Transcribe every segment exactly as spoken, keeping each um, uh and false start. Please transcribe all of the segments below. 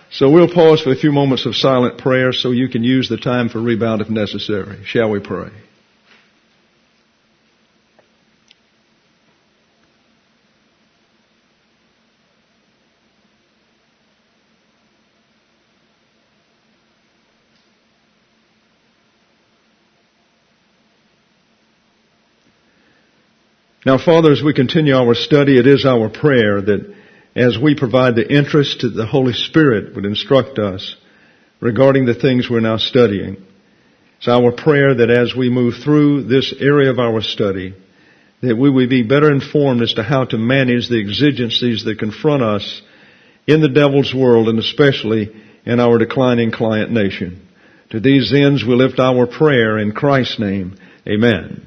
So we'll pause for a few moments of silent prayer so you can use the time for rebound if necessary. Shall we pray? Now, Father, as we continue our study, it is our prayer that as we provide the interest that the Holy Spirit would instruct us regarding the things we're now studying. It's our prayer that as we move through this area of our study, that we would be better informed as to how to manage the exigencies that confront us in the devil's world and especially in our declining client nation. To these ends we lift our prayer in Christ's name. Amen.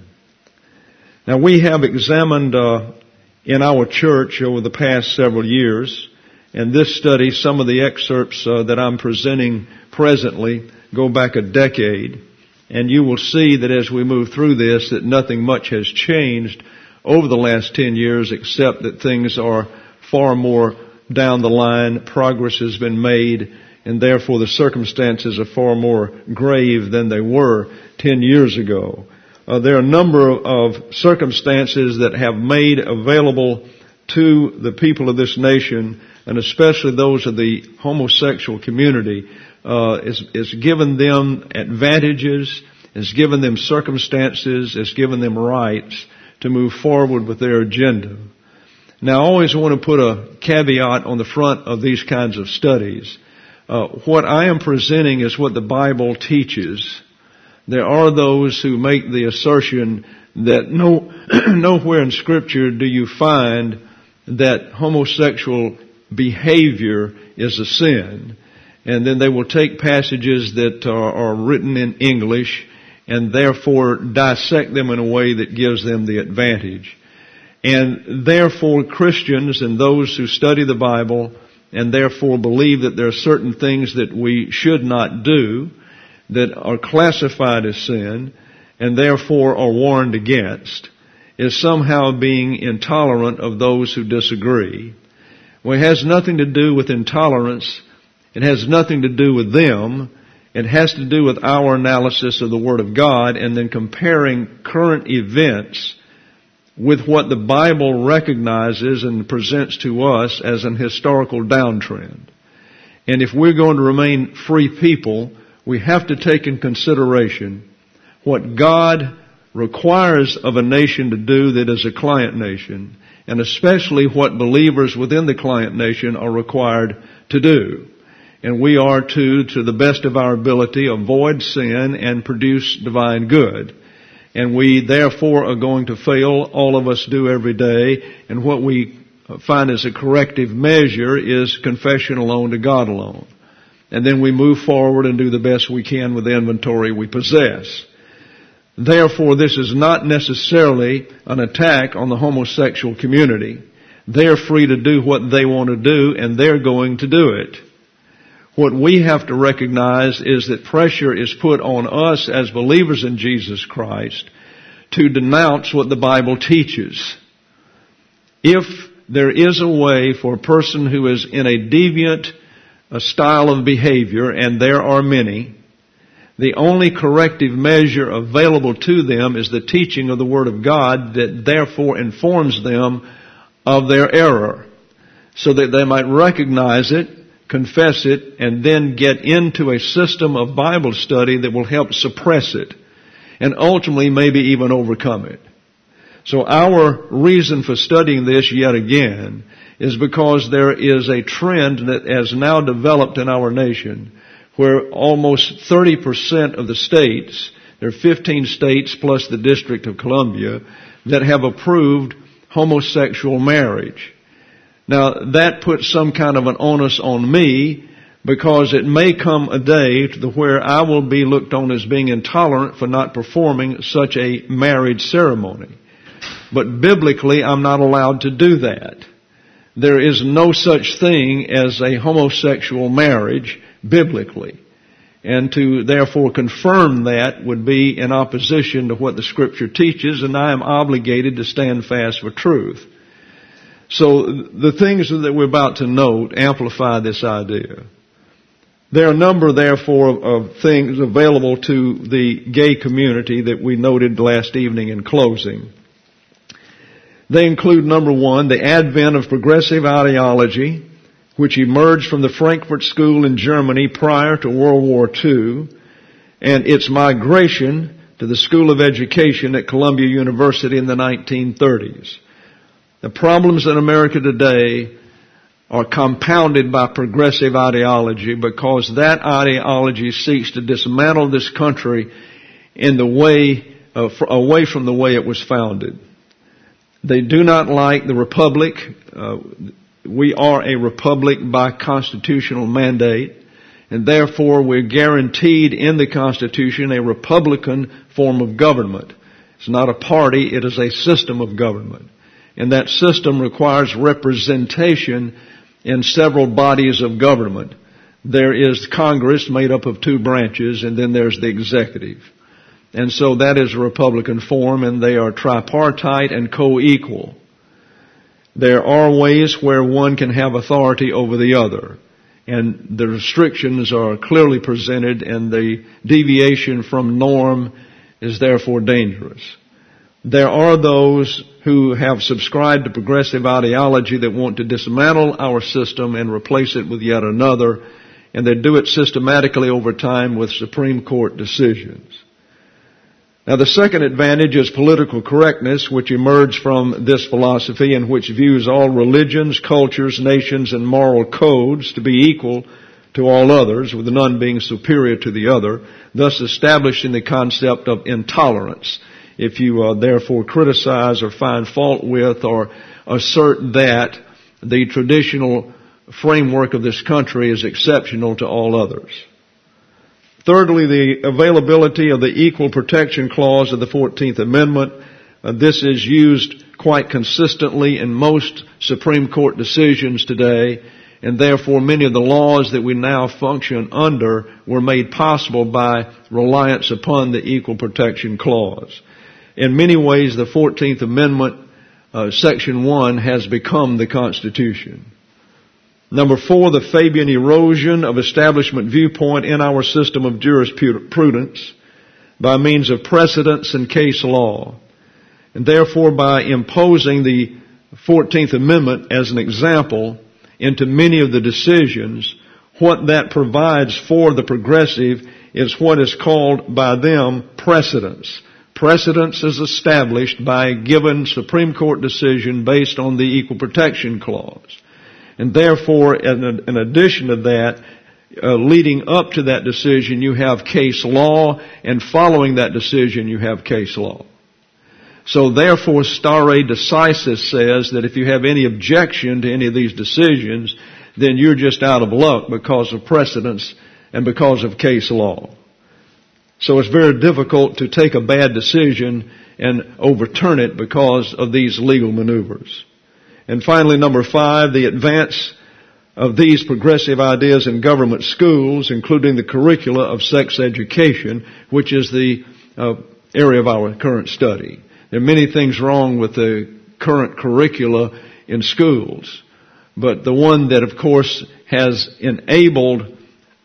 Now, we have examined uh, in our church over the past several years, and this study, some of the excerpts uh, that I'm presenting presently go back a decade, and you will see that as we move through this that nothing much has changed over the last ten years except that things are far more down the line, progress has been made, and therefore the circumstances are far more grave than they were ten years ago. Uh, there are a number of circumstances that have made available to the people of this nation, and especially those of the homosexual community, uh, is, is given them advantages, has given them circumstances, has given them rights to move forward with their agenda. Now, I always want to put a caveat on the front of these kinds of studies. Uh, what I am presenting is what the Bible teaches. There are those who make the assertion that no, nowhere in Scripture do you find that homosexual behavior is a sin. And then they will take passages that are, are written in English and therefore dissect them in a way that gives them the advantage. And therefore Christians and those who study the Bible and therefore believe that there are certain things that we should not do that are classified as sin and therefore are warned against is somehow being intolerant of those who disagree. Well, it has nothing to do with intolerance. It has nothing to do with them. It has to do with our analysis of the Word of God and then comparing current events with what the Bible recognizes and presents to us as an historical downtrend. And if we're going to remain free people, we have to take in consideration what God requires of a nation to do that is a client nation, and especially what believers within the client nation are required to do. And we are to, to the best of our ability, avoid sin and produce divine good. And we therefore are going to fail. All of us do every day. And what we find as a corrective measure is confession alone to God alone. And then we move forward and do the best we can with the inventory we possess. Therefore, this is not necessarily an attack on the homosexual community. They're free to do what they want to do, and they're going to do it. What we have to recognize is that pressure is put on us as believers in Jesus Christ to denounce what the Bible teaches. If there is a way for a person who is in a deviant a style of behavior, and there are many, the only corrective measure available to them is the teaching of the Word of God that therefore informs them of their error, so that they might recognize it, confess it, and then get into a system of Bible study that will help suppress it, and ultimately maybe even overcome it. So our reason for studying this yet again is because there is a trend that has now developed in our nation where almost thirty percent of the states, there are fifteen states plus the District of Columbia, that have approved homosexual marriage. Now, that puts some kind of an onus on me because it may come a day to where I will be looked on as being intolerant for not performing such a marriage ceremony. But biblically, I'm not allowed to do that. There is no such thing as a homosexual marriage biblically. And to therefore confirm that would be in opposition to what the Scripture teaches, and I am obligated to stand fast for truth. So the things that we're about to note amplify this idea. There are a number, therefore, of, of things available to the gay community that we noted last evening in closing. They include, number one, the advent of progressive ideology, which emerged from the Frankfurt School in Germany prior to World War Two, and its migration to the School of Education at Columbia University in the nineteen thirties. The problems in America today are compounded by progressive ideology because that ideology seeks to dismantle this country in the way, uh, away from the way it was founded. They do not like the republic. Uh, we are a republic by constitutional mandate, and therefore we're guaranteed in the Constitution a republican form of government. It's not a party, it is a system of government. And that system requires representation in several bodies of government. There is Congress made up of two branches, and then there's the executive. And so that is a Republican form, and they are tripartite and co-equal. There are ways where one can have authority over the other, and the restrictions are clearly presented, and the deviation from norm is therefore dangerous. There are those who have subscribed to progressive ideology that want to dismantle our system and replace it with yet another, and they do it systematically over time with Supreme Court decisions. Now, the second advantage is political correctness, which emerged from this philosophy and which views all religions, cultures, nations, and moral codes to be equal to all others, with none being superior to the other, thus establishing the concept of intolerance. If you uh, therefore criticize or find fault with or assert that the traditional framework of this country is exceptional to all others. Thirdly, the availability of the Equal Protection Clause of the fourteenth Amendment. Uh, this is used quite consistently in most Supreme Court decisions today, and therefore many of the laws that we now function under were made possible by reliance upon the Equal Protection Clause. In many ways, the fourteenth Amendment, uh, Section one, has become the Constitution. Number four, the Fabian erosion of establishment viewpoint in our system of jurisprudence by means of precedents and case law. And therefore, by imposing the fourteenth Amendment as an example into many of the decisions, what that provides for the progressive is what is called by them precedents. Precedence is established by a given Supreme Court decision based on the Equal Protection Clause. And therefore, in addition to that, uh, leading up to that decision, you have case law, and following that decision, you have case law. So therefore, stare decisis says that if you have any objection to any of these decisions, then you're just out of luck because of precedence and because of case law. So it's very difficult to take a bad decision and overturn it because of these legal maneuvers. And finally, number five, the advance of these progressive ideas in government schools, including the curricula of sex education, which is the uh, area of our current study. There are many things wrong with the current curricula in schools, but the one that, of course, has enabled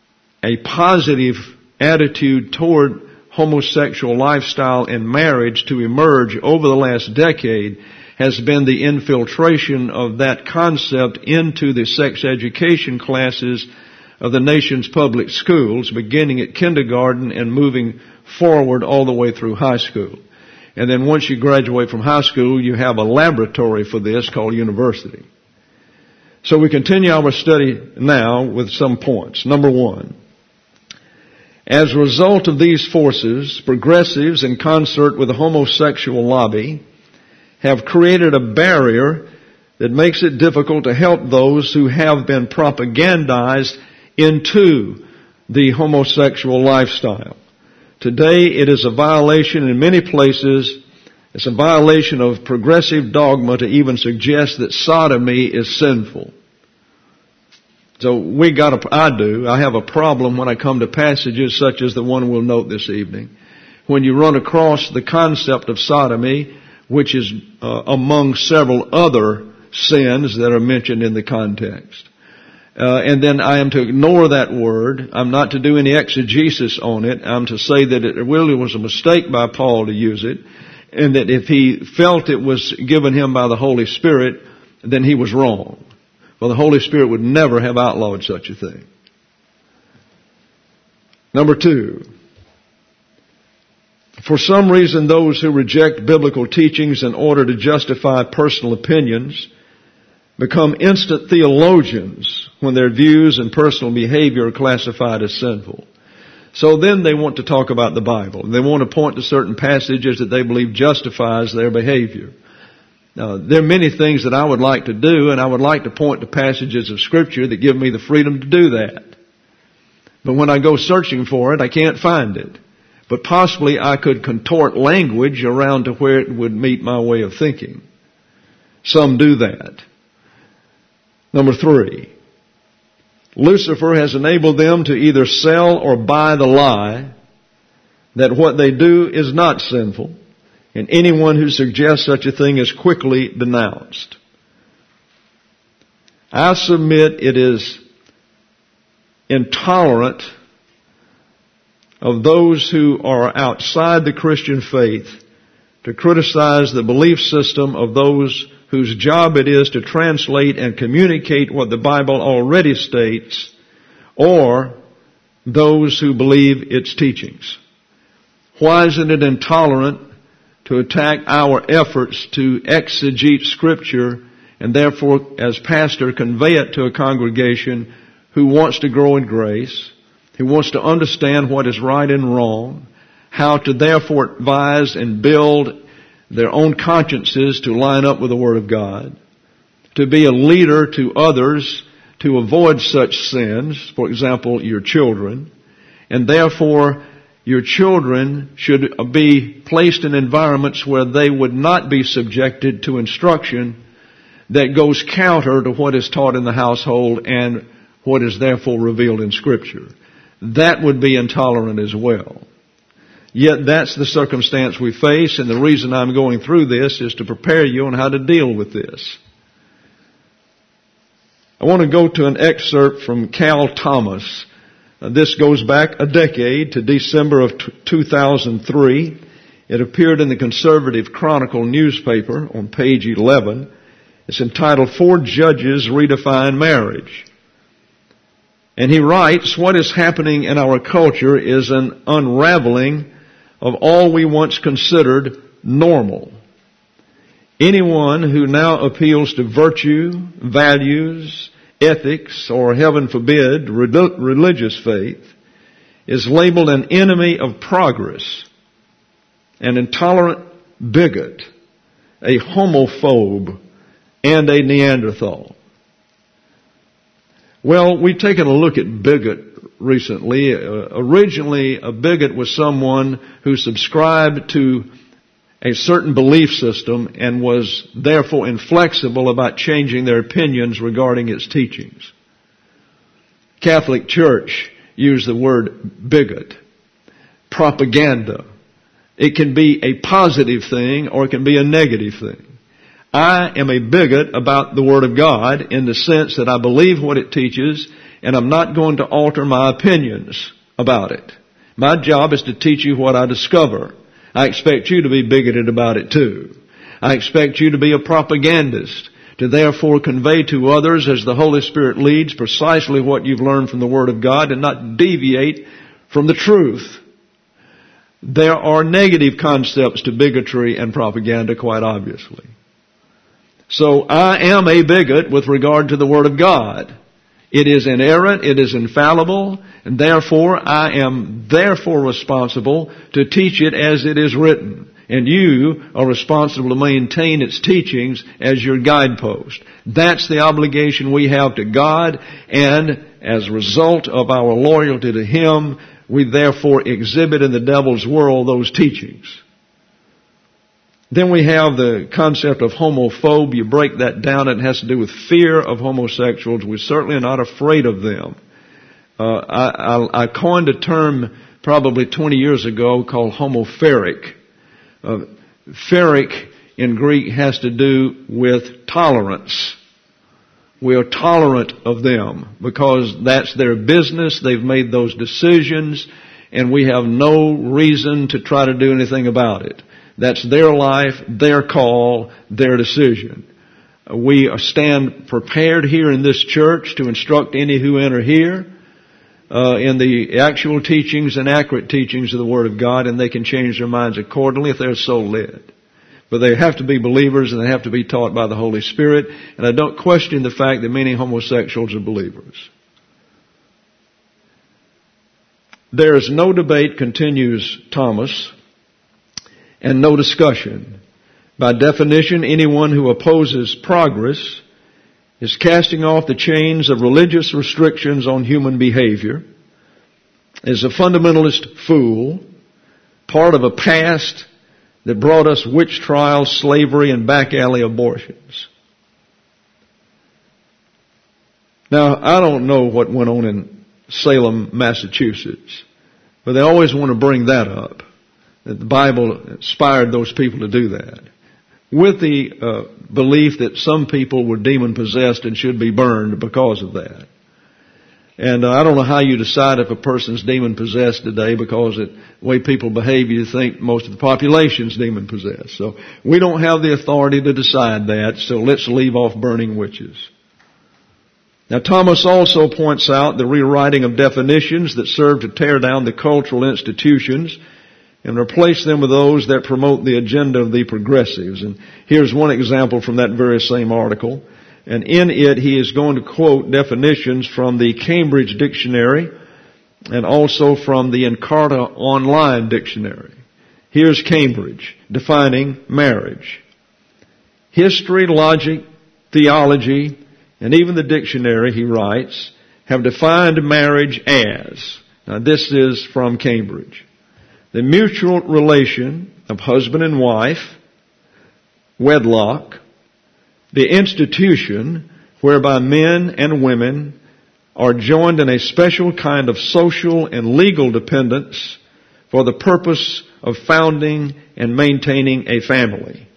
a positive attitude toward homosexual lifestyle and marriage to emerge over the last decade has been the infiltration of that concept into the sex education classes of the nation's public schools, beginning at kindergarten and moving forward all the way through high school. And then once you graduate from high school, you have a laboratory for this called university. So we continue our study now with some points. Number one, as a result of these forces, progressives in concert with the homosexual lobby have created a barrier that makes it difficult to help those who have been propagandized into the homosexual lifestyle. Today it is a violation in many places. It's a violation of progressive dogma to even suggest that sodomy is sinful. So we got a, I do, I have a problem when I come to passages such as the one we'll note this evening. When you run across the concept of sodomy, which is uh, among several other sins that are mentioned in the context. Uh, and then I am to ignore that word. I'm not to do any exegesis on it. I'm to say that it really was a mistake by Paul to use it, and that if he felt it was given him by the Holy Spirit, then he was wrong. Well, the Holy Spirit would never have outlawed such a thing. Number two, for some reason those who reject biblical teachings in order to justify personal opinions become instant theologians when their views and personal behavior are classified as sinful. So then they want to talk about the Bible. They want to point to certain passages that they believe justifies their behavior. Now, there are many things that I would like to do, and I would like to point to passages of Scripture that give me the freedom to do that. But when I go searching for it, I can't find it. But possibly I could contort language around to where it would meet my way of thinking. Some do that. Number three, Lucifer has enabled them to either sell or buy the lie that what they do is not sinful, and anyone who suggests such a thing is quickly denounced. I submit it is intolerant of those who are outside the Christian faith to criticize the belief system of those whose job it is to translate and communicate what the Bible already states, or those who believe its teachings. Why isn't it intolerant to attack our efforts to exegete Scripture and therefore, as pastor, convey it to a congregation who wants to grow in grace, who wants to understand what is right and wrong, how to therefore advise and build their own consciences to line up with the Word of God, to be a leader to others to avoid such sins, for example, your children, and therefore your children should be placed in environments where they would not be subjected to instruction that goes counter to what is taught in the household and what is therefore revealed in Scripture. That would be intolerant as well. Yet that's the circumstance we face, and the reason I'm going through this is to prepare you on how to deal with this. I want to go to an excerpt from Cal Thomas. Uh, this goes back a decade to December of t- two thousand three. It appeared in the Conservative Chronicle newspaper on page eleven. It's entitled, Four Judges Redefine Marriage. And he writes, what is happening in our culture is an unraveling of all we once considered normal. Anyone who now appeals to virtue, values, ethics, or heaven forbid, religious faith, is labeled an enemy of progress, an intolerant bigot, a homophobe, and a Neanderthal. Well, we've taken a look at bigot recently. Uh, originally, a bigot was someone who subscribed to a certain belief system and was therefore inflexible about changing their opinions regarding its teachings. Catholic Church used the word bigot. Propaganda. It can be a positive thing or it can be a negative thing. I am a bigot about the Word of God in the sense that I believe what it teaches and I'm not going to alter my opinions about it. My job is to teach you what I discover. I expect you to be bigoted about it too. I expect you to be a propagandist, to therefore convey to others as the Holy Spirit leads precisely what you've learned from the Word of God and not deviate from the truth. There are negative concepts to bigotry and propaganda, quite obviously. So I am a bigot with regard to the Word of God. It is inerrant, it is infallible, and therefore I am therefore responsible to teach it as it is written. And you are responsible to maintain its teachings as your guidepost. That's the obligation we have to God, and as a result of our loyalty to Him, we therefore exhibit in the devil's world those teachings. Then we have the concept of homophobe. You break that down, it has to do with fear of homosexuals. We certainly are not afraid of them. Uh, I, I, I coined a term probably twenty years ago called homopheric. Uh, pheric in Greek has to do with tolerance. We are tolerant of them because that's their business. They've made those decisions, and we have no reason to try to do anything about it. That's their life, their call, their decision. We stand prepared here in this church to instruct any who enter here uh, in the actual teachings and accurate teachings of the Word of God, and they can change their minds accordingly if they're so led. But they have to be believers, and they have to be taught by the Holy Spirit. And I don't question the fact that many homosexuals are believers. There is no debate, continues Thomas, and no discussion. By definition, anyone who opposes progress is casting off the chains of religious restrictions on human behavior, is a fundamentalist fool, part of a past that brought us witch trials, slavery, and back alley abortions. Now, I don't know what went on in Salem, Massachusetts, but they always want to bring that up, that the Bible inspired those people to do that, with the uh, belief that some people were demon-possessed and should be burned because of that. And uh, I don't know how you decide if a person's demon-possessed today, because the way people behave, you think most of the population's demon-possessed. So we don't have the authority to decide that, so let's leave off burning witches. Now, Thomas also points out the rewriting of definitions that serve to tear down the cultural institutions and replace them with those that promote the agenda of the progressives. And here's one example from that very same article. And in it, he is going to quote definitions from the Cambridge Dictionary and also from the Encarta Online Dictionary. Here's Cambridge defining marriage. History, logic, theology, and even the dictionary, he writes, have defined marriage as, now this is from Cambridge, the mutual relation of husband and wife, wedlock, the institution whereby men and women are joined in a special kind of social and legal dependence for the purpose of founding and maintaining a family.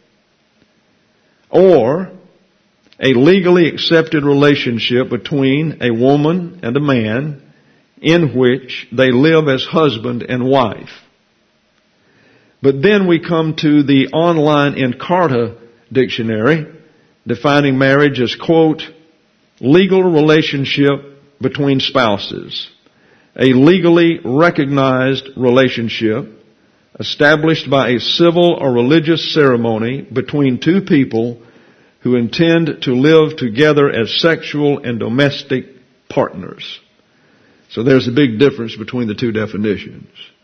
Or a legally accepted relationship between a woman and a man in which they live as husband and wife. But then we come to the online Encarta Dictionary, defining marriage as, quote, legal relationship between spouses, a legally recognized relationship established by a civil or religious ceremony between two people who intend to live together as sexual and domestic partners. So there's a big difference between the two definitions.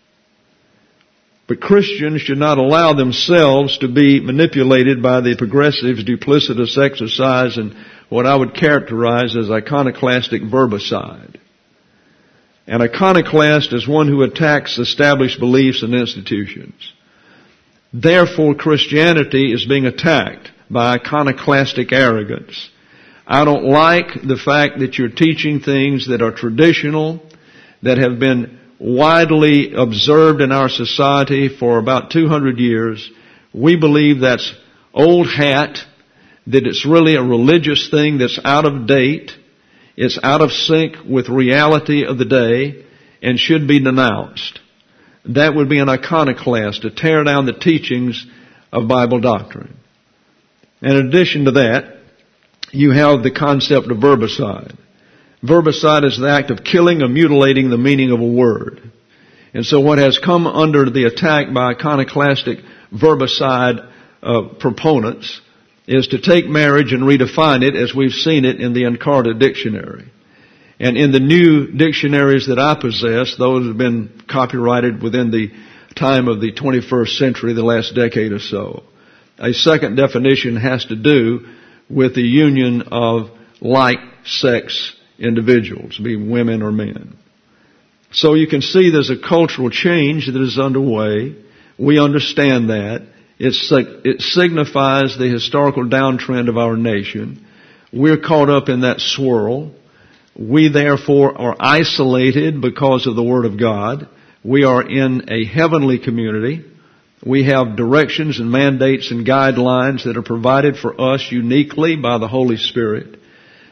But Christians should not allow themselves to be manipulated by the progressives' duplicitous exercise in what I would characterize as iconoclastic verbicide. An iconoclast is one who attacks established beliefs and institutions. Therefore, Christianity is being attacked by iconoclastic arrogance. I don't like the fact that you're teaching things that are traditional, that have been widely observed in our society for about two hundred years. We believe that's old hat, that it's really a religious thing that's out of date, it's out of sync with reality of the day, and should be denounced. That would be an iconoclast, to tear down the teachings of Bible doctrine. In addition to that, you have the concept of verbicide. Verbicide is the act of killing or mutilating the meaning of a word. And so what has come under the attack by iconoclastic verbicide uh, proponents is to take marriage and redefine it as we've seen it in the Encarta Dictionary. And in the new dictionaries that I possess, those have been copyrighted within the time of the twenty-first century, the last decade or so. A second definition has to do with the union of like-sex individuals, be women or men. So you can see there's a cultural change that is underway. We understand that. It's, it signifies the historical downtrend of our nation. We're caught up in that swirl. We therefore are isolated because of the Word of God. We are in a heavenly community. We have directions and mandates and guidelines that are provided for us uniquely by the Holy Spirit.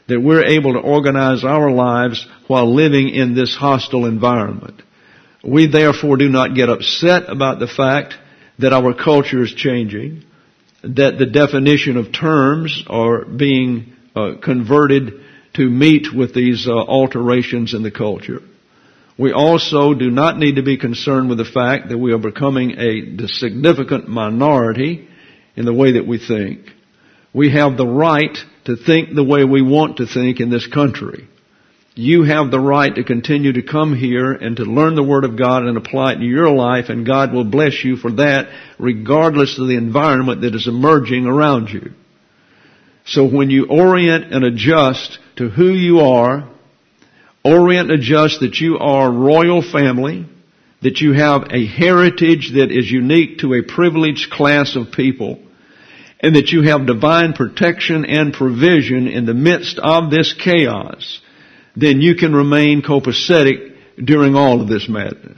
that we're able to organize our lives while living in this hostile environment. We therefore do not get upset about the fact that our culture is changing, that the definition of terms are being uh, converted to meet with these uh, alterations in the culture. We also do not need to be concerned with the fact that we are becoming a significant minority in the way that we think. We have the right to think the way we want to think in this country. You have the right to continue to come here and to learn the Word of God and apply it to your life, and God will bless you for that regardless of the environment that is emerging around you. So when you orient and adjust to who you are, orient and adjust that you are a royal family, that you have a heritage that is unique to a privileged class of people, and that you have divine protection and provision in the midst of this chaos, then you can remain copacetic during all of this madness.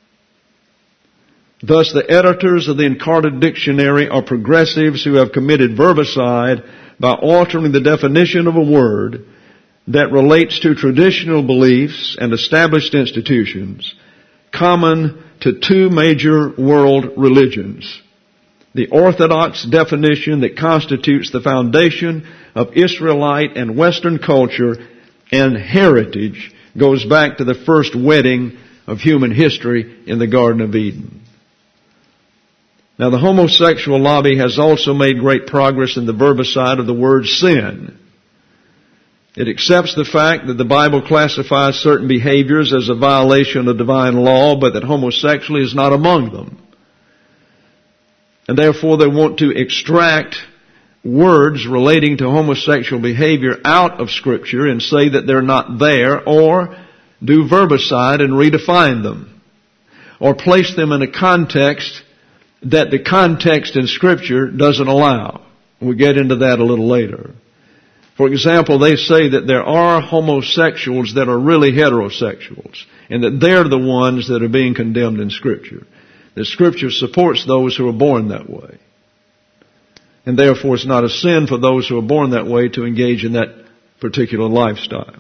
Thus, the editors of the Encarta Dictionary are progressives who have committed verbicide by altering the definition of a word that relates to traditional beliefs and established institutions common to two major world religions. The Orthodox definition that constitutes the foundation of Israelite and Western culture and heritage goes back to the first wedding of human history in the Garden of Eden. Now, the homosexual lobby has also made great progress in the verbicide of the word sin. It accepts the fact that the Bible classifies certain behaviors as a violation of divine law, but that homosexuality is not among them. And therefore they want to extract words relating to homosexual behavior out of Scripture and say that they're not there, or do verbicide and redefine them, or place them in a context that the context in Scripture doesn't allow. We'll get into that a little later. For example, they say that there are homosexuals that are really heterosexuals, and that they're the ones that are being condemned in Scripture. The Scripture supports those who are born that way. And therefore it's not a sin for those who are born that way to engage in that particular lifestyle.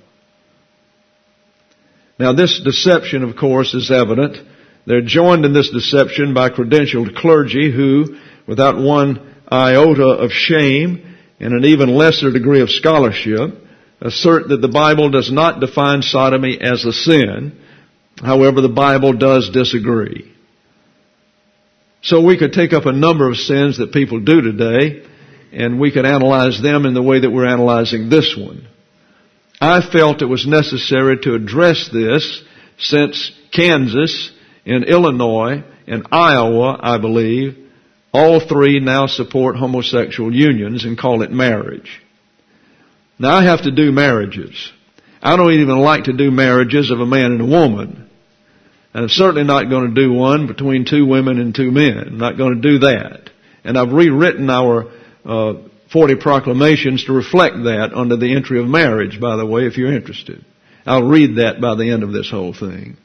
Now, this deception, of course, is evident. They're joined in this deception by credentialed clergy who, without one iota of shame and an even lesser degree of scholarship, assert that the Bible does not define sodomy as a sin. However, the Bible does disagree. So we could take up a number of sins that people do today, and we could analyze them in the way that we're analyzing this one. I felt it was necessary to address this since Kansas and Illinois and Iowa, I believe, all three now support homosexual unions and call it marriage. Now, I have to do marriages. I don't even like to do marriages of a man and a woman. And I'm certainly not going to do one between two women and two men. I'm not going to do that. And I've rewritten our uh, forty proclamations to reflect that under the entry of marriage, by the way, if you're interested. I'll read that by the end of this whole thing.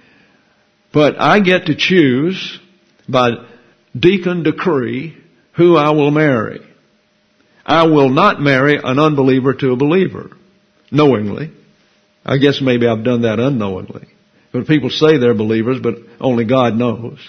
But I get to choose by deacon decree who I will marry. I will not marry an unbeliever to a believer, knowingly. I guess maybe I've done that unknowingly. But people say they're believers, but only God knows.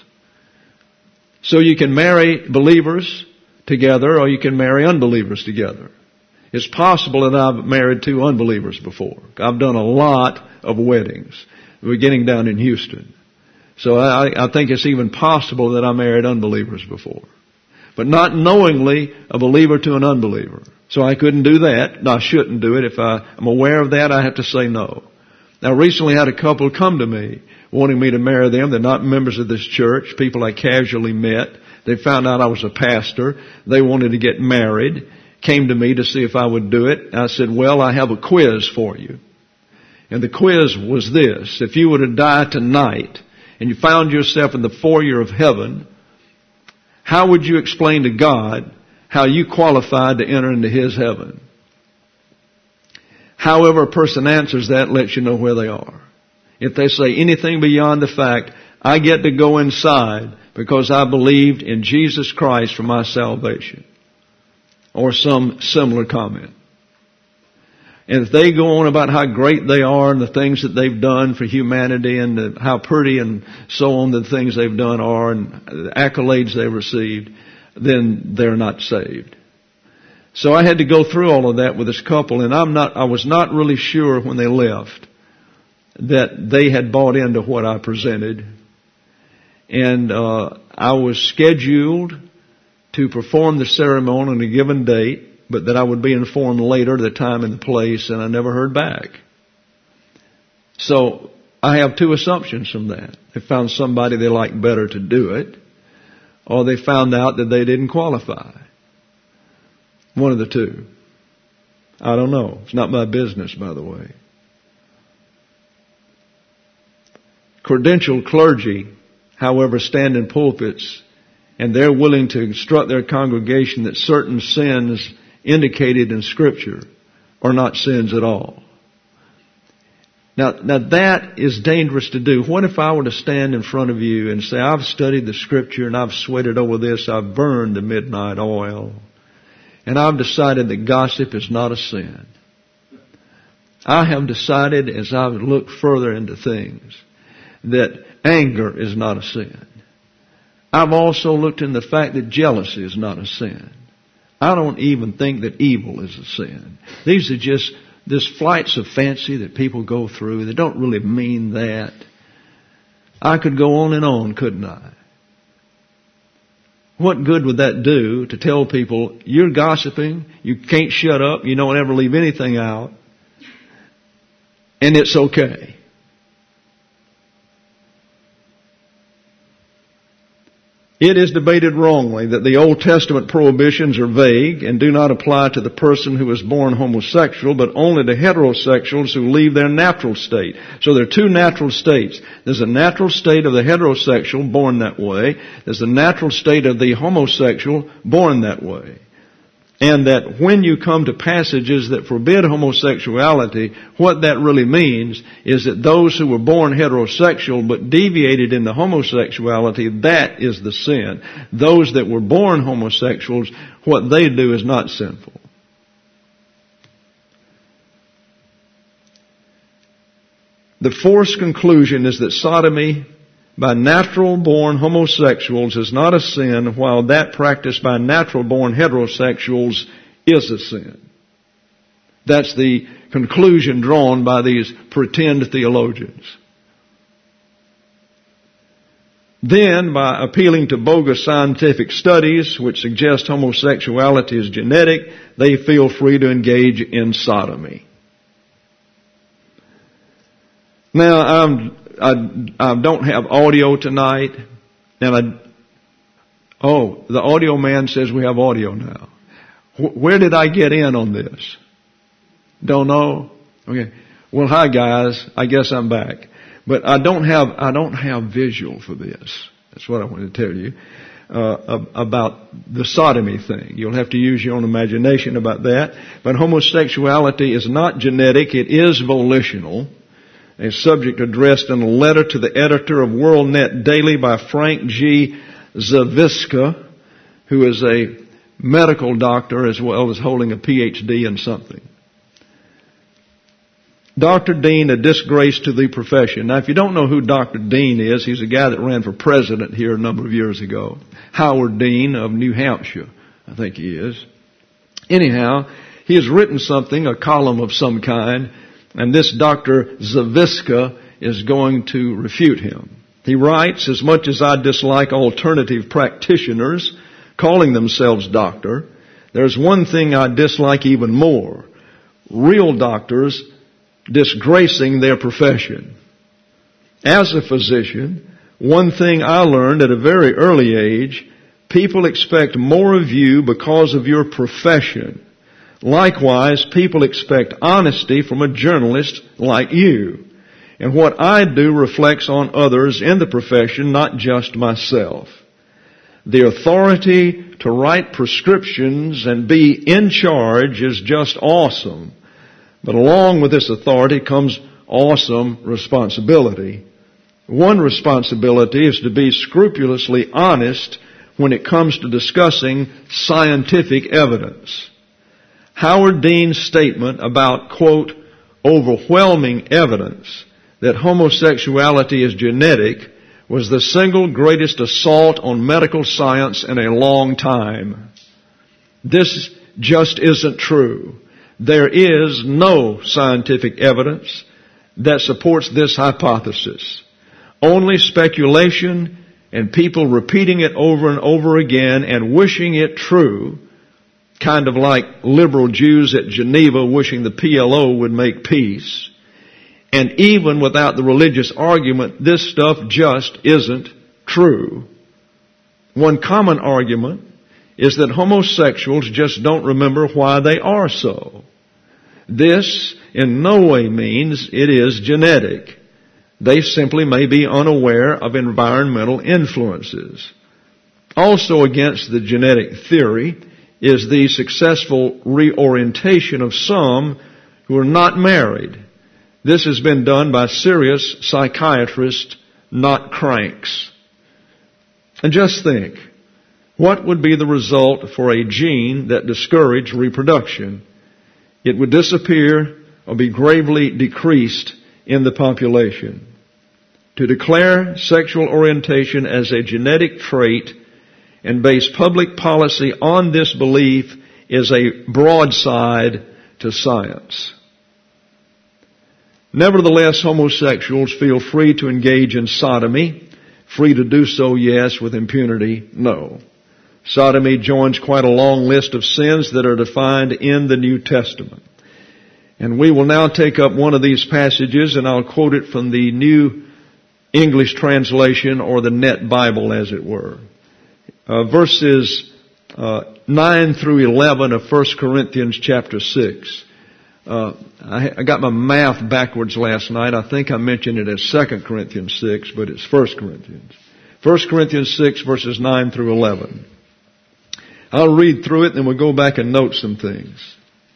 So you can marry believers together, or you can marry unbelievers together. It's possible that I've married two unbelievers before. I've done a lot of weddings, beginning down in Houston. So I, I think it's even possible that I married unbelievers before. But not knowingly a believer to an unbeliever. So I couldn't do that. No, I shouldn't do it. If I, I'm aware of that, I have to say no. Now, recently I had a couple come to me wanting me to marry them. They're not members of this church, people I casually met. They found out I was a pastor. They wanted to get married, came to me to see if I would do it. I said, well, I have a quiz for you. And the quiz was this: if you were to die tonight and you found yourself in the foyer of heaven, how would you explain to God how you qualified to enter into His heaven? However a person answers that lets you know where they are. If they say anything beyond the fact, I get to go inside because I believed in Jesus Christ for my salvation, or some similar comment. And if they go on about how great they are and the things that they've done for humanity and the, how pretty and so on the things they've done are and the accolades they've received, then they're not saved. So I had to go through all of that with this couple, and I'm not, I was not really sure when they left that they had bought into what I presented. And uh I was scheduled to perform the ceremony on a given date, but that I would be informed later the time and the place, and I never heard back. So I have two assumptions from that. They found somebody they liked better to do it, or they found out that they didn't qualify. One of the two. I don't know. It's not my business, by the way. Credentialed clergy, however, stand in pulpits, and they're willing to instruct their congregation that certain sins indicated in Scripture are not sins at all. Now, now that is dangerous to do. What if I were to stand in front of you and say, I've studied the Scripture and I've sweated over this, I've burned the midnight oil, and I've decided that gossip is not a sin. I have decided, as I've looked further into things, that anger is not a sin. I've also looked in the fact that jealousy is not a sin. I don't even think that evil is a sin. These are just this flights of fancy that people go through. They don't really mean that. I could go on and on, couldn't I? What good would that do to tell people, you're gossiping, you can't shut up, you don't ever leave anything out, and it's okay? It is debated wrongly that the Old Testament prohibitions are vague and do not apply to the person who is born homosexual, but only to heterosexuals who leave their natural state. So there are two natural states. There's a natural state of the heterosexual, born that way. There's the natural state of the homosexual, born that way. And that when you come to passages that forbid homosexuality, what that really means is that those who were born heterosexual but deviated into homosexuality, that is the sin. Those that were born homosexuals, what they do is not sinful. The forced conclusion is that sodomy by natural-born homosexuals is not a sin, while that practiced by natural-born heterosexuals is a sin. That's the conclusion drawn by these pretend theologians. Then, by appealing to bogus scientific studies which suggest homosexuality is genetic, they feel free to engage in sodomy. Now, I'm I, I don't have audio tonight, and I, oh, the audio man says we have audio now. Where did I get in on this? Don't know? Okay. Well, hi guys. I guess I'm back. But I don't have, I don't have visual for this. That's what I want to tell you, uh, about the sodomy thing. You'll have to use your own imagination about that. But homosexuality is not genetic. It is volitional. A subject addressed in a letter to the editor of WorldNet Daily by Frank G. Zaviska, who is a medical doctor as well as holding a P H D in something. Doctor Dean, a disgrace to the profession. Now, if you don't know who Doctor Dean is, he's a guy that ran for president here a number of years ago. Howard Dean of New Hampshire, I think he is. Anyhow, he has written something, a column of some kind, and this Doctor Zaviska is going to refute him. He writes, as much as I dislike alternative practitioners calling themselves doctor, there's one thing I dislike even more. Real doctors disgracing their profession. As a physician, one thing I learned at a very early age, people expect more of you because of your profession. Likewise, people expect honesty from a journalist like you. And what I do reflects on others in the profession, not just myself. The authority to write prescriptions and be in charge is just awesome. But along with this authority comes awesome responsibility. One responsibility is to be scrupulously honest when it comes to discussing scientific evidence. Howard Dean's statement about, quote, overwhelming evidence that homosexuality is genetic was the single greatest assault on medical science in a long time. This just isn't true. There is no scientific evidence that supports this hypothesis. Only speculation and people repeating it over and over again and wishing it true, kind of like liberal Jews at Geneva wishing the P L O would make peace. And even without the religious argument, this stuff just isn't true. One common argument is that homosexuals just don't remember why they are so. This in no way means it is genetic. They simply may be unaware of environmental influences. Also against the genetic theory is the successful reorientation of some who are not married. This has been done by serious psychiatrists, not cranks. And just think, what would be the result for a gene that discouraged reproduction? It would disappear or be gravely decreased in the population. To declare sexual orientation as a genetic trait and base public policy on this belief is a broadside to science. Nevertheless, homosexuals feel free to engage in sodomy. Free to do so, yes. With impunity, no. Sodomy joins quite a long list of sins that are defined in the New Testament. And we will now take up one of these passages, and I'll quote it from the New English Translation, or the Net Bible, as it were. Uh, verses uh, nine through eleven of First Corinthians chapter six. Uh, I, I got my math backwards last night. I think I mentioned it as Second Corinthians six, but it's First Corinthians. First Corinthians six, verses nine through eleven. I'll read through it, and then we'll go back and note some things.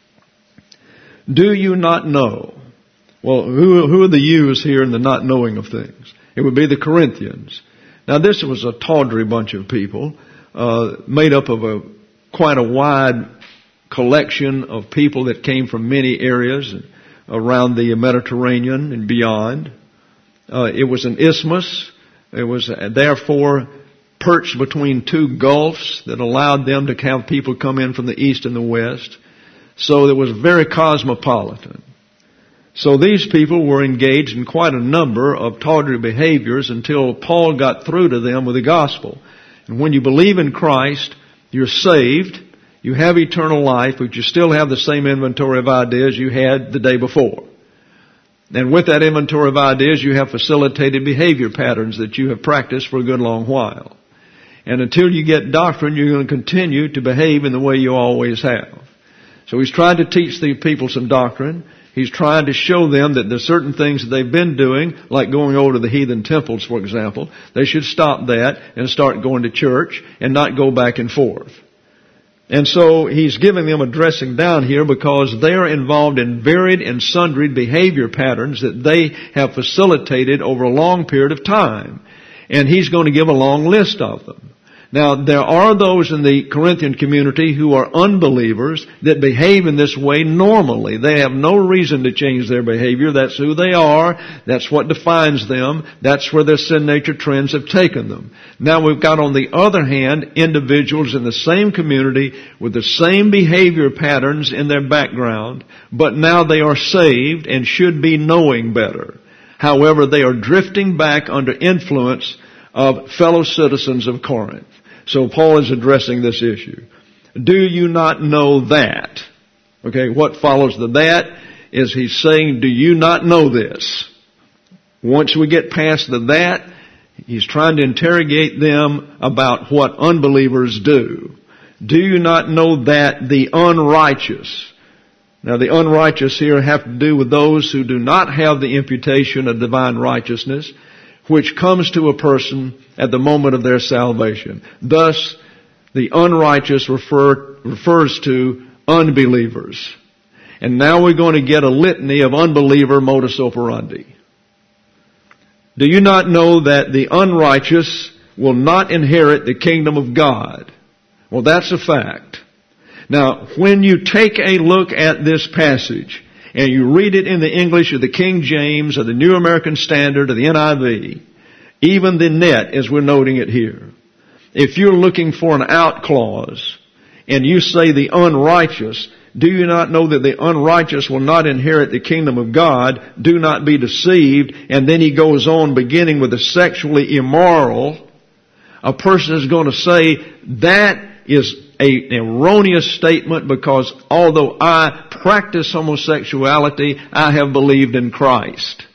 Do you not know? Well, who, who are the yous here in the not knowing of things? It would be the Corinthians. Now, this was a tawdry bunch of people, uh, made up of a quite a wide collection of people that came from many areas around the Mediterranean and beyond. Uh, it was an isthmus. It was uh, therefore perched between two gulfs that allowed them to have people come in from the east and the west. So it was very cosmopolitan. So these people were engaged in quite a number of tawdry behaviors until Paul got through to them with the gospel. And when you believe in Christ, you're saved, you have eternal life, but you still have the same inventory of ideas you had the day before. And with that inventory of ideas, you have facilitated behavior patterns that you have practiced for a good long while. And until you get doctrine, you're going to continue to behave in the way you always have. So he's trying to teach the people some doctrine. He's trying to show them that there's certain things that they've been doing, like going over to the heathen temples, for example. They should stop that and start going to church and not go back and forth. And so he's giving them a dressing down here because they are involved in varied and sundry behavior patterns that they have facilitated over a long period of time. And he's going to give a long list of them. Now, there are those in the Corinthian community who are unbelievers that behave in this way normally. They have no reason to change their behavior. That's who they are. That's what defines them. That's where their sin nature trends have taken them. Now, we've got, on the other hand, individuals in the same community with the same behavior patterns in their background, but now they are saved and should be knowing better. However, they are drifting back under influence of fellow citizens of Corinth. So Paul is addressing this issue. Do you not know that? Okay, what follows the that is he's saying, do you not know this? Once we get past the that, he's trying to interrogate them about what unbelievers do. Do you not know that the unrighteous, now the unrighteous here have to do with those who do not have the imputation of divine righteousness, which comes to a person at the moment of their salvation. Thus, the unrighteous refer, refers to unbelievers. And now we're going to get a litany of unbeliever modus operandi. Do you not know that the unrighteous will not inherit the kingdom of God? Well, that's a fact. Now, when you take a look at this passage and you read it in the English of the King James or the New American Standard or the N I V, even the Net as we're noting it here, if you're looking for an out clause and you say the unrighteous, do you not know that the unrighteous will not inherit the kingdom of God? Do not be deceived. And then he goes on beginning with the sexually immoral. A person is going to say that is an erroneous statement because although I practice homosexuality, I have believed in Christ.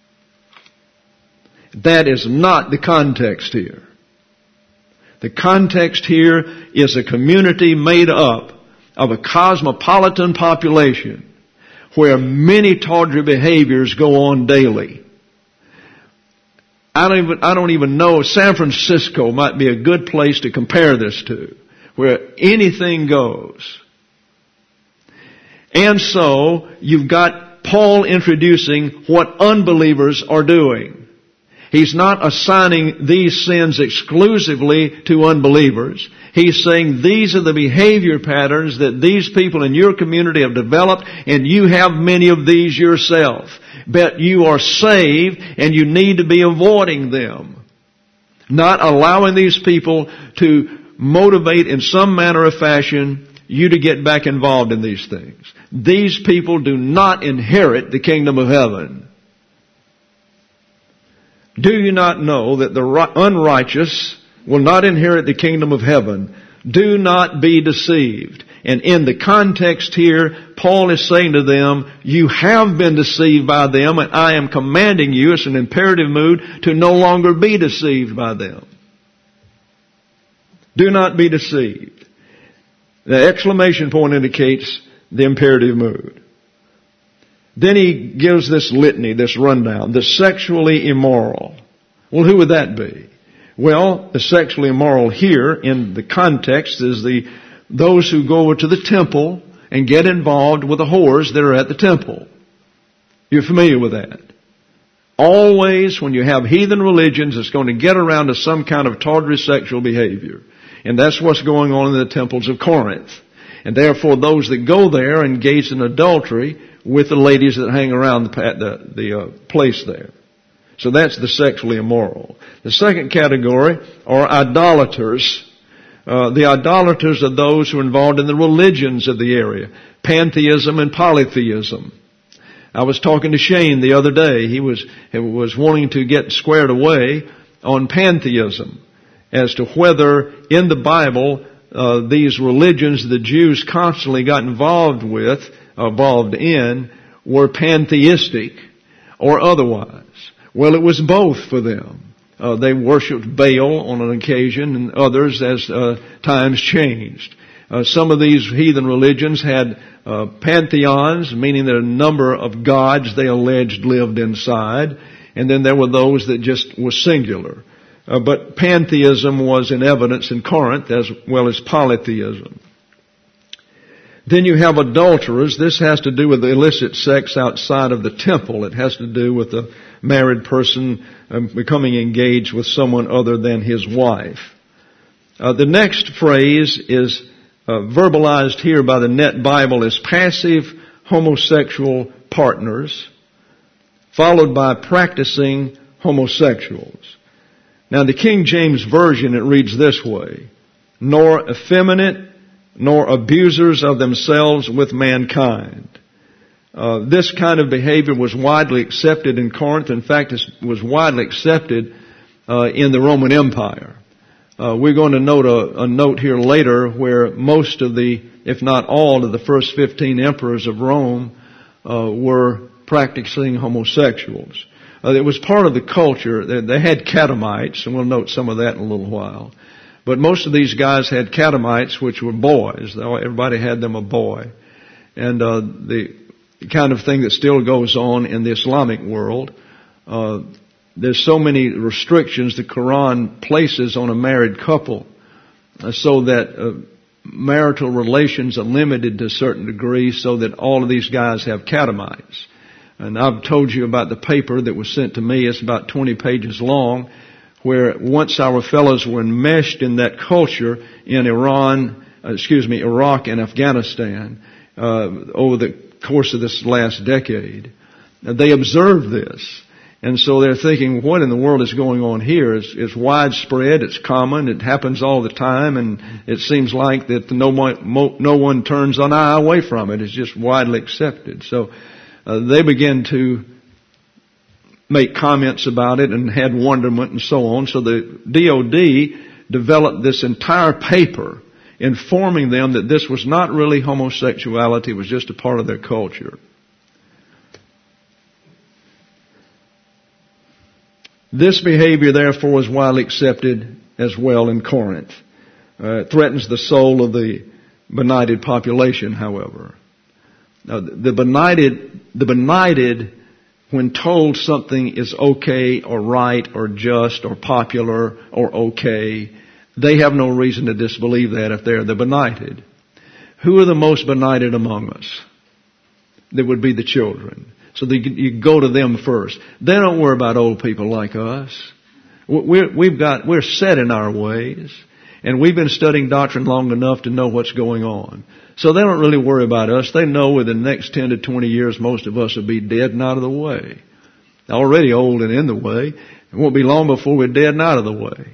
That is not the context here. The context here is a community made up of a cosmopolitan population where many tawdry behaviors go on daily. I don't even, I don't even know, San Francisco might be a good place to compare this to, where anything goes. And so, you've got Paul introducing what unbelievers are doing. He's not assigning these sins exclusively to unbelievers. He's saying these are the behavior patterns that these people in your community have developed, and you have many of these yourself. But you are saved and you need to be avoiding them. Not allowing these people to motivate in some manner or fashion you to get back involved in these things. These people do not inherit the kingdom of heaven. Do you not know that the unrighteous will not inherit the kingdom of heaven? Do not be deceived. And in the context here, Paul is saying to them, you have been deceived by them, and I am commanding you, it's an imperative mood, to no longer be deceived by them. Do not be deceived. The exclamation point indicates the imperative mood. Then he gives this litany, this rundown, the sexually immoral. Well, who would that be? Well, the sexually immoral here in the context is the those who go over to the temple and get involved with the whores that are at the temple. You're familiar with that. Always when you have heathen religions, it's going to get around to some kind of tawdry sexual behavior. And that's what's going on in the temples of Corinth. And therefore those that go there engage in adultery with the ladies that hang around the, the, the uh, place there. So that's the sexually immoral. The second category are idolaters. Uh, the idolaters are those who are involved in the religions of the area. Pantheism and polytheism. I was talking to Shane the other day. He was, he was wanting to get squared away on pantheism as to whether in the Bible uh, these religions the Jews constantly got involved with, involved in, were pantheistic or otherwise. Well, it was both for them. Uh, they worshipped Baal on an occasion and others as uh, times changed. Uh, some of these heathen religions had uh, pantheons, meaning that a number of gods they alleged lived inside. And then there were those that just were singular. Uh, but pantheism was in evidence in Corinth as well as polytheism. Then you have adulterers. This has to do with illicit sex outside of the temple. It has to do with a married person um, becoming engaged with someone other than his wife. Uh, the next phrase is uh, verbalized here by the Net Bible as passive homosexual partners, followed by practicing homosexuals. Now the King James Version, it reads this way, nor effeminate, nor abusers of themselves with mankind. Uh, this kind of behavior was widely accepted in Corinth. In fact, it was widely accepted uh, in the Roman Empire. Uh, we're going to note a, a note here later where most of the, if not all, of the first fifteen emperors of Rome uh, were practicing homosexuals. Uh, it was part of the culture. They, they had catamites, and we'll note some of that in a little while. But most of these guys had catamites, which were boys. Everybody had them a boy. And uh, the kind of thing that still goes on in the Islamic world, uh, there's so many restrictions the Quran places on a married couple, uh, so that uh, marital relations are limited to a certain degree, so that all of these guys have catamites. And I've told you about the paper that was sent to me. It's about twenty pages long, where once our fellows were enmeshed in that culture in Iran uh, excuse me, Iraq and Afghanistan uh, over the course of this last decade. They observed this. And so they're thinking, what in the world is going on here? It's, it's widespread, it's common, it happens all the time, and it seems like that no one, no one turns an eye away from it. It's just widely accepted. So uh, they begin to make comments about it and had wonderment and so on. So the D O D developed this entire paper informing them that this was not really homosexuality, it was just a part of their culture. This behavior, therefore, is widely accepted as well in Corinth. Uh, it threatens the soul of the benighted population, however. Now, the benighted, the benighted, when told something is okay or right or just or popular or okay, they have no reason to disbelieve that if they're the benighted. Who are the most benighted among us? That would be the children. So they, you go to them first. They don't worry about old people like us. We're, we've got, we're set in our ways. And we've been studying doctrine long enough to know what's going on. So they don't really worry about us. They know within the next ten to twenty years most of us will be dead and out of the way. Already old and in the way. It won't be long before we're dead and out of the way.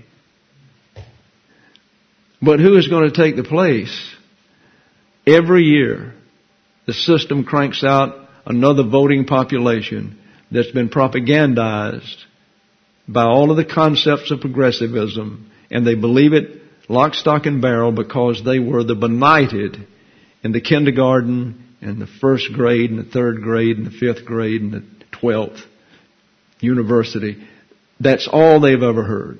But who is going to take the place? Every year, the system cranks out another voting population that's been propagandized by all of the concepts of progressivism, and they believe it lock, stock, and barrel because they were the benighted in the kindergarten and the first grade and the third grade and the fifth grade and the twelfth university. That's all they've ever heard.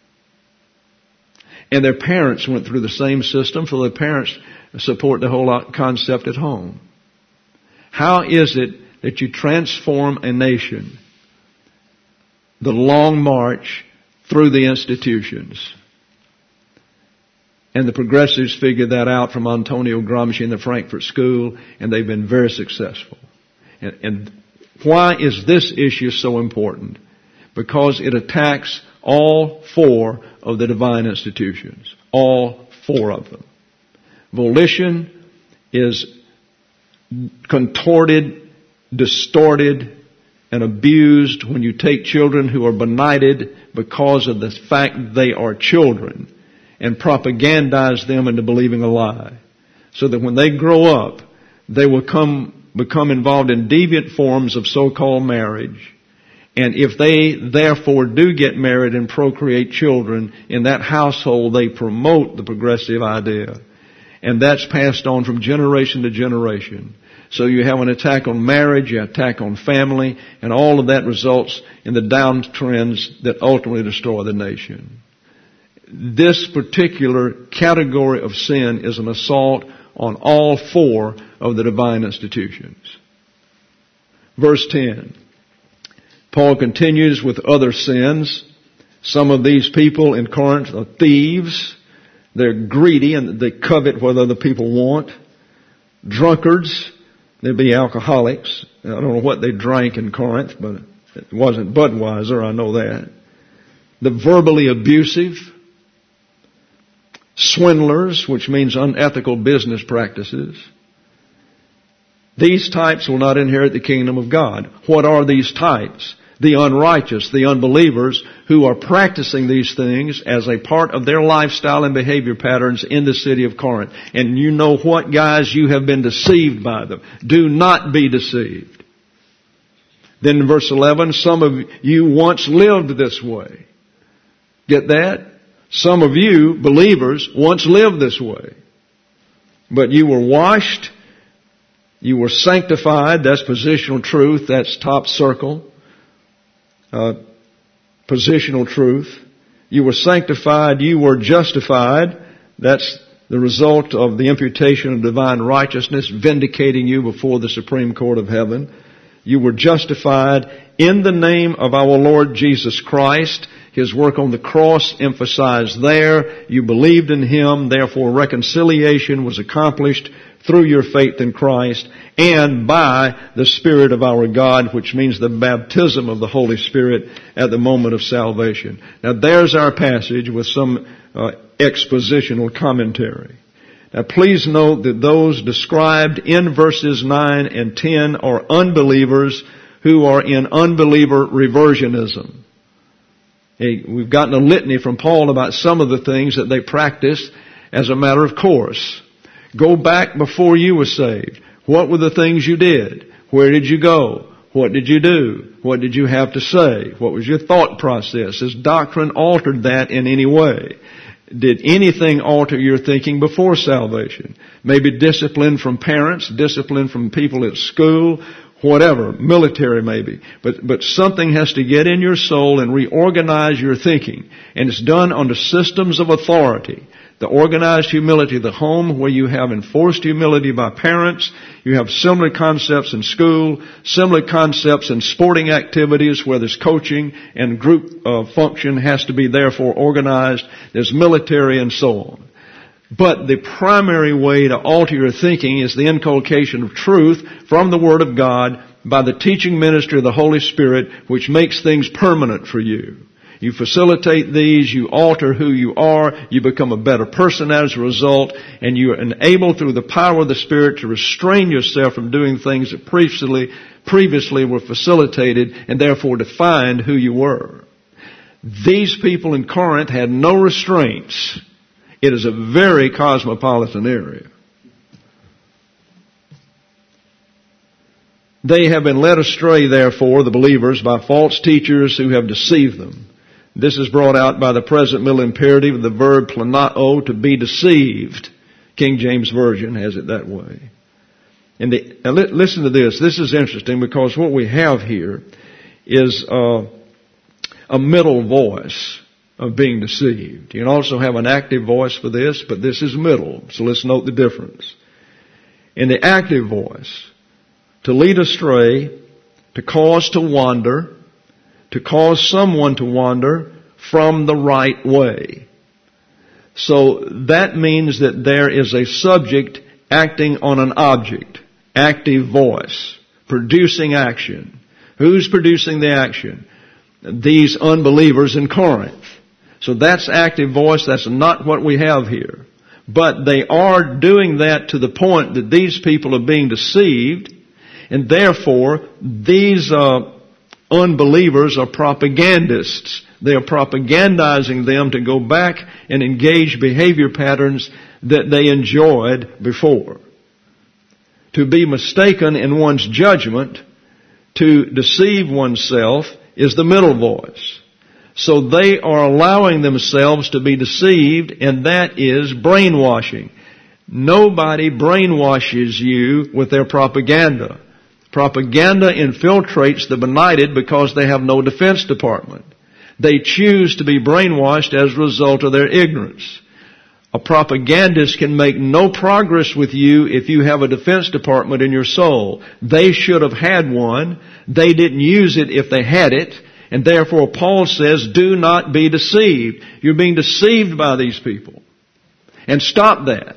And their parents went through the same system, so their parents support the whole concept at home. How is it that you transform a nation? The long march through the institutions. And the progressives figured that out from Antonio Gramsci and the Frankfurt School, and they've been very successful. And, and why is this issue so important? Because it attacks all four of the divine institutions. All four of them. Volition is contorted, distorted, and abused when you take children who are benighted because of the fact they are children and propagandize them into believing a lie. So that when they grow up, they will come, become involved in deviant forms of so-called marriage. And if they therefore do get married and procreate children, in that household they promote the progressive idea. And that's passed on from generation to generation. So you have an attack on marriage, you attack on family, and all of that results in the downtrends that ultimately destroy the nation. This particular category of sin is an assault on all four of the divine institutions. Verse ten. Paul continues with other sins. Some of these people in Corinth are thieves. They're greedy and they covet what other people want. Drunkards. They'd be alcoholics. I don't know what they drank in Corinth, but it wasn't Budweiser, I know that. The verbally abusive. Swindlers, which means unethical business practices. These types will not inherit the kingdom of God. What are these types? The unrighteous, the unbelievers who are practicing these things as a part of their lifestyle and behavior patterns in the city of Corinth. And you know what, guys? You have been deceived by them. Do not be deceived. Then in verse eleven, some of you once lived this way. Get that? Some of you, believers, once lived this way. But you were washed, you were sanctified, that's positional truth, that's top circle. Uh, positional truth. You were sanctified, you were justified. That's the result of the imputation of divine righteousness, vindicating you before the Supreme Court of Heaven. You were justified in the name of our Lord Jesus Christ. His work on the cross emphasized there. You believed in Him, therefore reconciliation was accomplished through your faith in Christ and by the Spirit of our God, which means the baptism of the Holy Spirit at the moment of salvation. Now there's our passage with some uh, expositional commentary. Now please note that those described in verses nine and ten are unbelievers who are in unbeliever reversionism. Hey, we've gotten a litany from Paul about some of the things that they practiced as a matter of course. Go back before you were saved. What were the things you did? Where did you go? What did you do? What did you have to say? What was your thought process? Has doctrine altered that in any way? Did anything alter your thinking before salvation? Maybe discipline from parents, discipline from people at school, whatever, military maybe. But, but something has to get in your soul and reorganize your thinking. And it's done under systems of authority. The organized humility of the home, where you have enforced humility by parents. You have similar concepts in school, similar concepts in sporting activities where there's coaching and group uh, function has to be therefore organized. There's military and so on. But the primary way to alter your thinking is the inculcation of truth from the Word of God by the teaching ministry of the Holy Spirit, which makes things permanent for you. You facilitate these, you alter who you are, you become a better person as a result, and you are enabled through the power of the Spirit to restrain yourself from doing things that previously, previously were facilitated and therefore defined who you were. These people in Corinth had no restraints. It is a very cosmopolitan area. They have been led astray, therefore, the believers, by false teachers who have deceived them. This is brought out by the present middle imperative of the verb planao, to be deceived. King James Version has it that way. And the, now li- listen to this. This is interesting because what we have here is uh, a middle voice of being deceived. You can also have an active voice for this, but this is middle. So let's note the difference. In the active voice, to lead astray, to cause to wander, to cause someone to wander from the right way. So that means that there is a subject acting on an object. Active voice. Producing action. Who's producing the action? These unbelievers in Corinth. So that's active voice. That's not what we have here. But they are doing that to the point that these people are being deceived, and therefore these uh unbelievers are propagandists. They are propagandizing them to go back and engage behavior patterns that they enjoyed before. To be mistaken in one's judgment, to deceive oneself, is the middle voice. So they are allowing themselves to be deceived, and that is brainwashing. Nobody brainwashes you with their propaganda. Propaganda infiltrates the benighted because they have no defense department. They choose to be brainwashed as a result of their ignorance. A propagandist can make no progress with you if you have a defense department in your soul. They should have had one. They didn't use it if they had it. And therefore Paul says, do not be deceived. You're being deceived by these people. And stop that.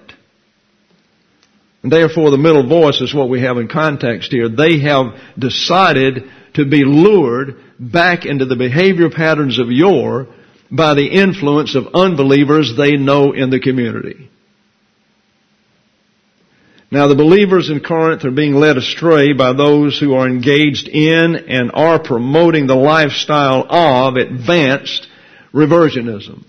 And therefore the middle voice is what we have in context here. They have decided to be lured back into the behavior patterns of yore by the influence of unbelievers they know in the community. Now the believers in Corinth are being led astray by those who are engaged in and are promoting the lifestyle of advanced reversionism.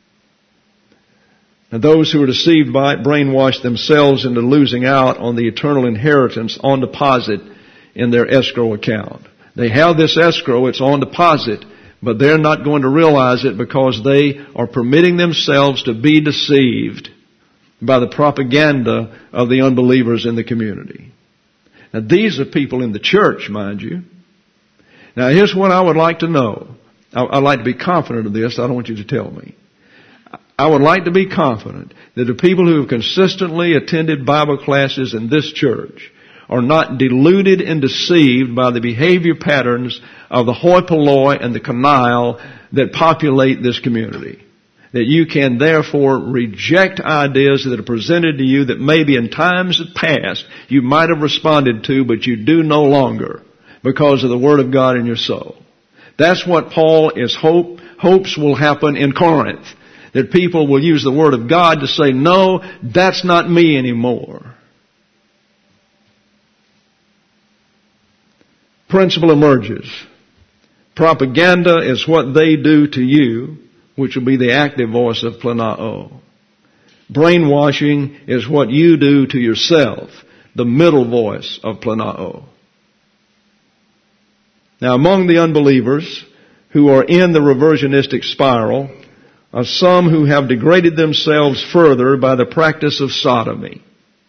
And those who are deceived by it brainwash themselves into losing out on the eternal inheritance on deposit in their escrow account. They have this escrow, it's on deposit, but they're not going to realize it because they are permitting themselves to be deceived by the propaganda of the unbelievers in the community. Now these are people in the church, mind you. Now here's what I would like to know. I'd like to be confident of this. I don't want you to tell me. I would like to be confident that the people who have consistently attended Bible classes in this church are not deluded and deceived by the behavior patterns of the hoi polloi and the canaille that populate this community. That you can therefore reject ideas that are presented to you that maybe in times past you might have responded to, but you do no longer because of the Word of God in your soul. That's what Paul is hope, hopes will happen in Corinth. That people will use the Word of God to say, no, that's not me anymore. Principle emerges. Propaganda is what they do to you, which will be the active voice of planao. Brainwashing is what you do to yourself, the middle voice of planao. Now, among the unbelievers who are in the reversionistic spiral are some who have degraded themselves further by the practice of sodomy.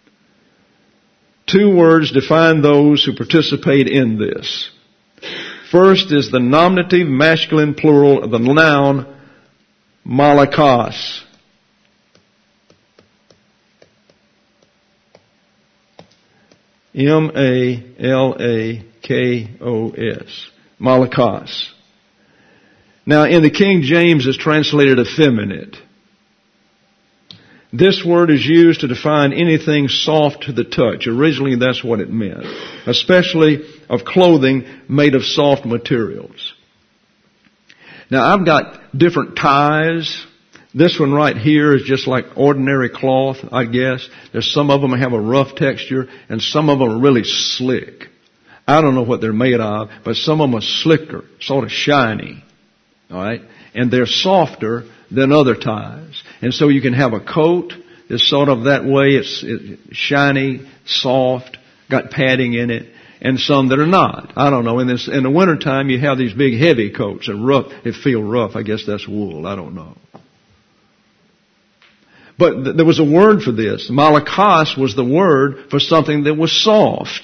Two words define those who participate in this. First is the nominative masculine plural of the noun malakos. M A L A K O S. Malakos. Now, in the King James, it's translated effeminate. This word is used to define anything soft to the touch. Originally, that's what it meant. Especially of clothing made of soft materials. Now, I've got different ties. This one right here is just like ordinary cloth, I guess. There's some of them that have a rough texture, and some of them are really slick. I don't know what they're made of, but some of them are slicker, sort of shiny. All right? And they're softer than other ties. And so you can have a coat that's sort of that way. It's, it's shiny, soft, got padding in it, and some that are not. I don't know. In this, in the wintertime, you have these big heavy coats that rough, they feel rough. I guess that's wool. I don't know. But th- there was a word for this. Malakos was the word for something that was soft.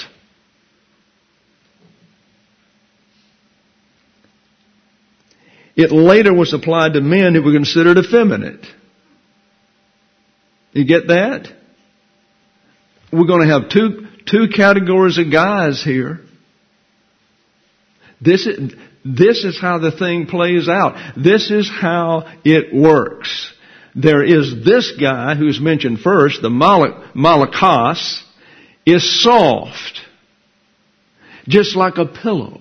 It later was applied to men who were considered effeminate. You get that? We're going to have two, two categories of guys here. This is, this is how the thing plays out. This is how it works. There is this guy who's mentioned first, the malakos, is soft. Just like a pillow.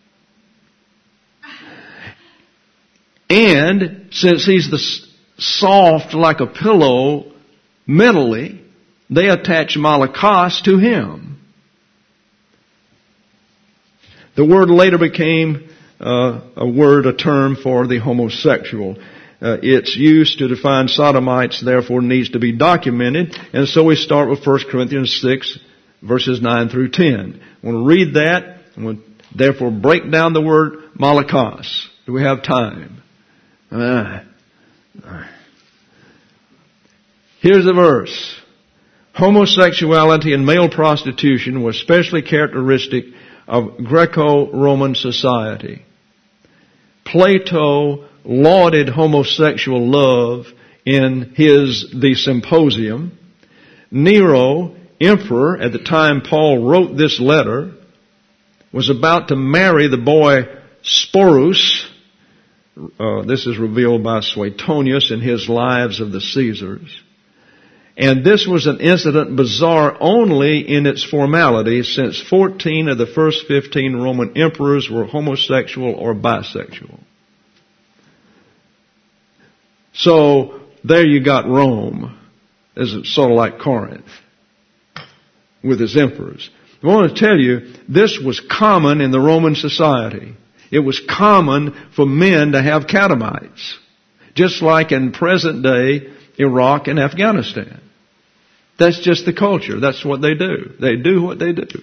And since he's the soft like a pillow mentally, they attach malakos to him. The word later became uh, a word, a term for the homosexual. Uh, its use to define sodomites, therefore, needs to be documented. And so we start with First Corinthians six, verses nine through ten. I want to read that. I want to therefore break down the word malakos. Do we have time? Uh, here's the verse. Homosexuality and male prostitution was especially characteristic of Greco-Roman society. Plato lauded homosexual love in his The Symposium. Nero, emperor at the time Paul wrote this letter, was about to marry the boy Sporus. Uh, this is revealed by Suetonius in his Lives of the Caesars. And this was an incident bizarre only in its formality, since fourteen of the first fifteen Roman emperors were homosexual or bisexual. So there you got Rome, as it's sort of like Corinth, with its emperors. I want to tell you, this was common in the Roman society. It was common for men to have catamites, just like in present day Iraq and Afghanistan. That's just the culture. That's what they do. They do what they do.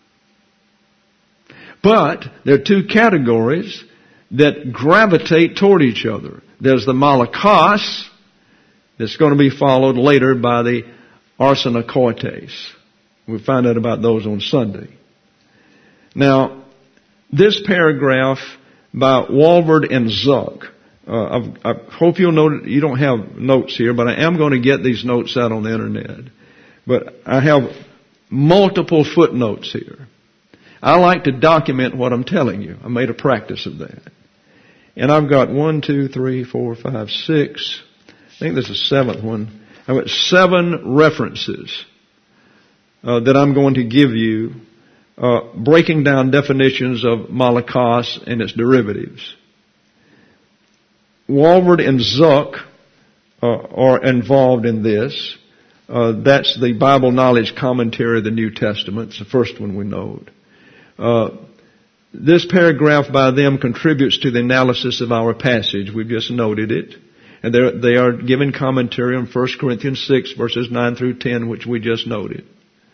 But there are two categories that gravitate toward each other. There's the malakos, that's going to be followed later by the arsenokoites. We'll find out about those on Sunday. Now, this paragraph by Walvoord and Zuck, uh, I, I hope you'll note, you don't have notes here, but I am going to get these notes out on the internet. But I have multiple footnotes here. I like to document what I'm telling you. I made a practice of that. And I've got one, two, three, four, five, six. I think there's a seventh one. I've got seven references uh, that I'm going to give you, uh, breaking down definitions of malakos and its derivatives. Walvoord and Zuck uh, are involved in this. Uh, that's the Bible Knowledge Commentary of the New Testament. It's the first one we note. Uh, this paragraph by them contributes to the analysis of our passage. We've just noted it. And they are giving commentary on First Corinthians six, verses nine through ten, which we just noted.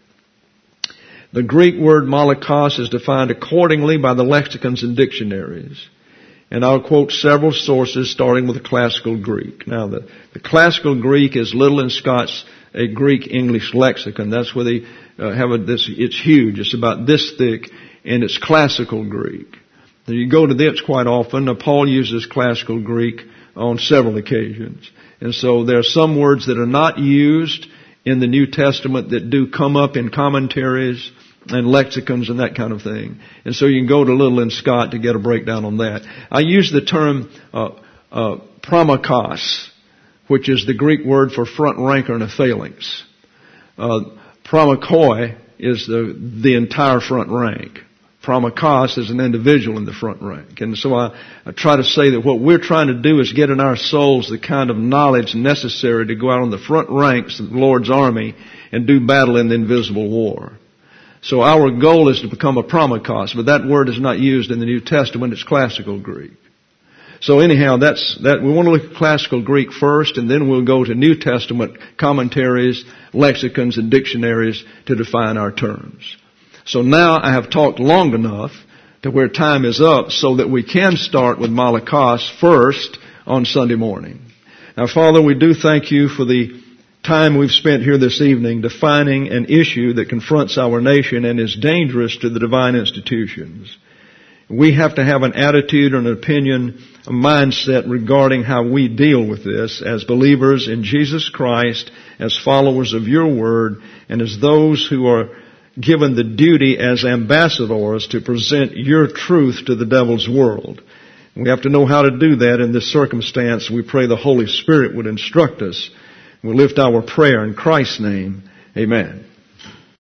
The Greek word malakos is defined accordingly by the lexicons and dictionaries. And I'll quote several sources starting with the Classical Greek. Now, the, the Classical Greek is Liddell and Scott's a Greek-English lexicon. That's where they uh, have a, this, it's huge. It's about this thick, and it's Classical Greek. Now, you go to this quite often. Now, Paul uses Classical Greek on several occasions. And so there are some words that are not used in the New Testament that do come up in commentaries and lexicons and that kind of thing. And so you can go to Liddell and Scott to get a breakdown on that. I use the term uh, uh, promakos, which is the Greek word for front ranker in a phalanx. Uh, promakoi is the the entire front rank. Promakos is an individual in the front rank. And so I, I try to say that what we're trying to do is get in our souls the kind of knowledge necessary to go out on the front ranks of the Lord's army and do battle in the invisible war. So our goal is to become a promakos, but that word is not used in the New Testament. It's Classical Greek. So anyhow, that's that. We want to look at Classical Greek first, and then we'll go to New Testament commentaries, lexicons, and dictionaries to define our terms. So now I have talked long enough to where time is up so that we can start with malakos first on Sunday morning. Now, Father, we do thank you for the time we've spent here this evening defining an issue that confronts our nation and is dangerous to the divine institutions. We have to have an attitude, an opinion, a mindset regarding how we deal with this as believers in Jesus Christ, as followers of your word, and as those who are given the duty as ambassadors to present your truth to the devil's world. We have to know how to do that in this circumstance. We pray the Holy Spirit would instruct us. We'll lift our prayer in Christ's name. Amen.